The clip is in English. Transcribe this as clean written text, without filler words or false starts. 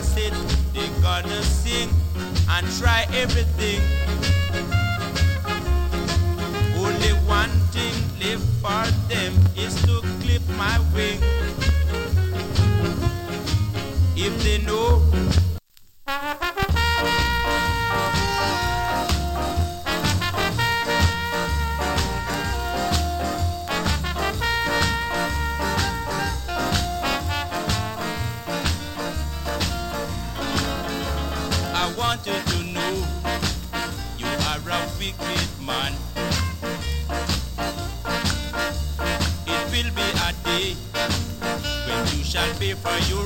said they gonna sing and try everything. Only one thing left for them is to clip my wing. If they know I wanted to know you are a wicked man. It will be a day when you shall pay for your